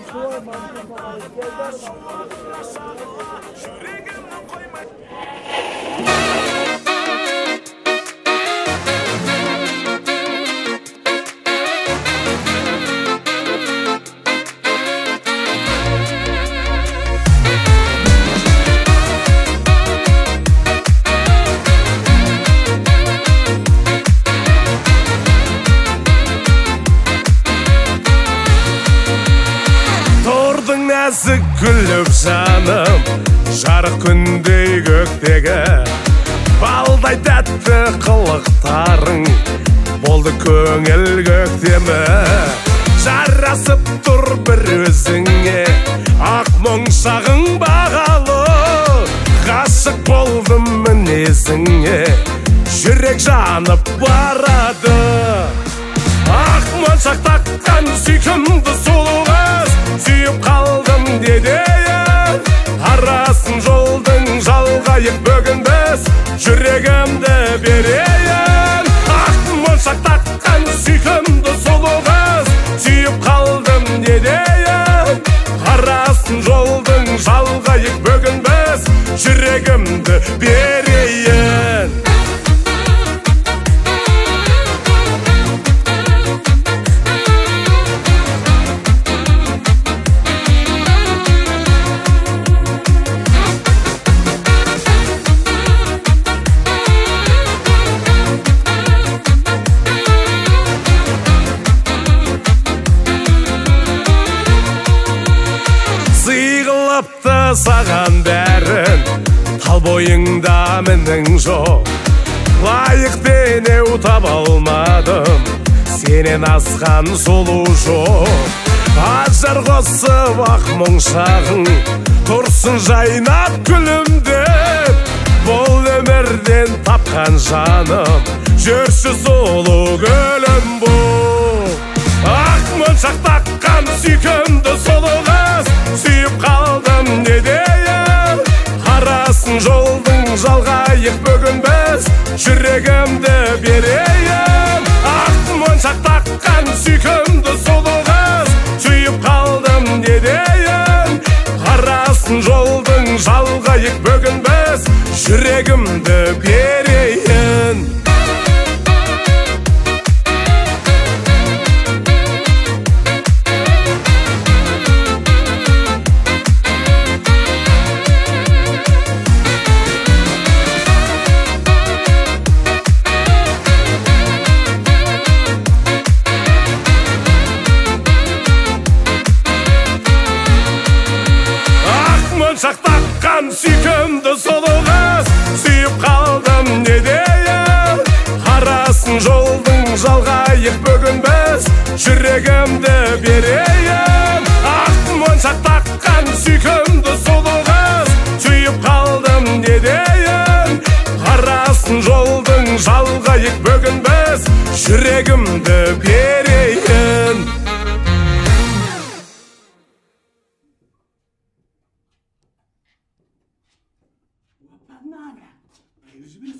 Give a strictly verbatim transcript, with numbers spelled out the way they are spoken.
Нәзік күліп жаным, жарық күндей көктегі балдай тәтті қылықтарың болды көңіл көктемі. Жарасып тұр бір өзіңе ақ мұңшағың бағалы, ғашық болдым мінезіңе, жүрек жанып барады. Ақ моншақ таққан сүйкімді сұлу қыз, сүйіп қалдым дедейін. Арасын жолдың жалғайық бүгін біз, жүрегімді берейін. Ақ моншақ таққан сүйкімді сұлу қыз, сүйіп қалдым дедейін. Арасын жолдың жалғайық бүгін біз, жүрегімді берейін. Саған бәрін тал бойыңда менің жоқ, лайық денеу таба алмадым, сенен асқан сұлу жоқ. Ажар қосып ақ мұңшағың тұрсын жайнап күлімдеп, бұл өмірден тапқан жаным жүрші сұлу гүлім бұл. Ақ моншақ таққан сүйкімді сұлу қыз, сүйіп қалдым дедейін. Арасын жолдың жалғайық бүгін біз, жүрегімді берейін. Ақ моншақ таққан сүйкімді сұлу қыз, сүйіп қалдым дедейін. Арасын жолдың жалғайық бүгін біз, жүрегімді берейін. Моншақ таққан сүйкімді сұлу қыз, сүйіп қалдым дедейін. Арасын жолдың жалғайық бүгін біз, жүрегімді берейін. Ақ моншақ таққан сүйкімді сұлу қыз, сүйіп қалдым дедейін. Арасын жолдың жалғайық бүгін біз, жүрегімді берейін. Banana.